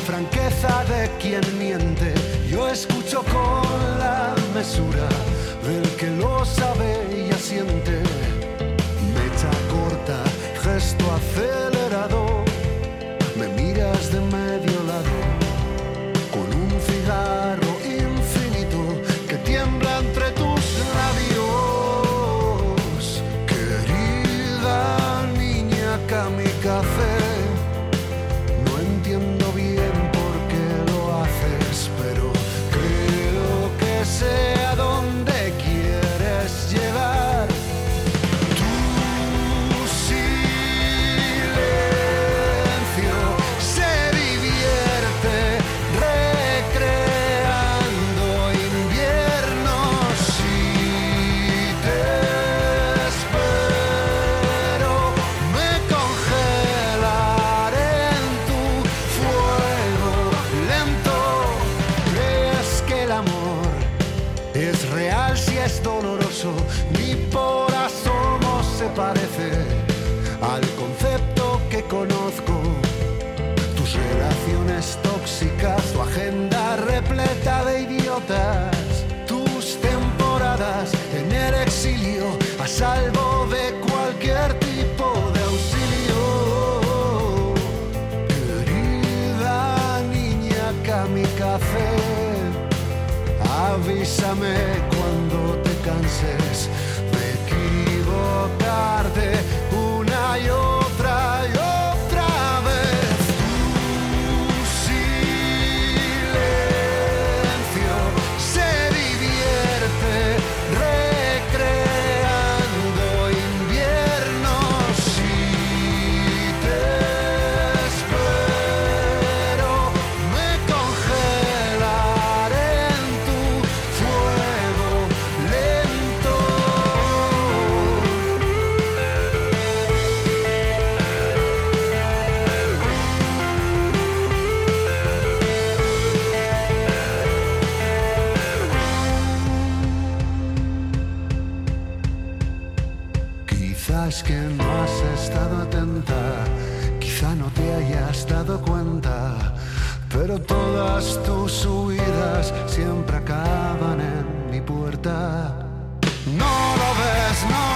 franqueza de quien miente. Yo escucho con la mesura del que lo sabe y asiente. Mecha corta, gesto acelerado, me miras de medio lado con un cigarro infinito que tiembla entre tus labios. Querida niña kamikaze, no entiendo bien por qué lo haces, pero creo que sé a dónde quieres llegar. Tu silencio se divierte recreando inviernos. Si te espero, me congelaré en tu fuego lento. ¿Crees que el amor es real si es doloroso? Ni por asomo se parece al concepto que conozco. Tus relaciones tóxicas, tu agenda repleta de idiotas, tus temporadas en el exilio a salvo de cualquier tipo de auxilio. Querida niña kamikaze, avísame cuando te canses de equivocarte una y otra vez. Tu silencio se divierte recreando inviernos. Si te espero, me congelaré en tu fuego lento. Quizás que no has estado atenta, quizá no te hayas dado cuenta, pero todas tus huidas siempre acaban en mi puerta. No lo ves, no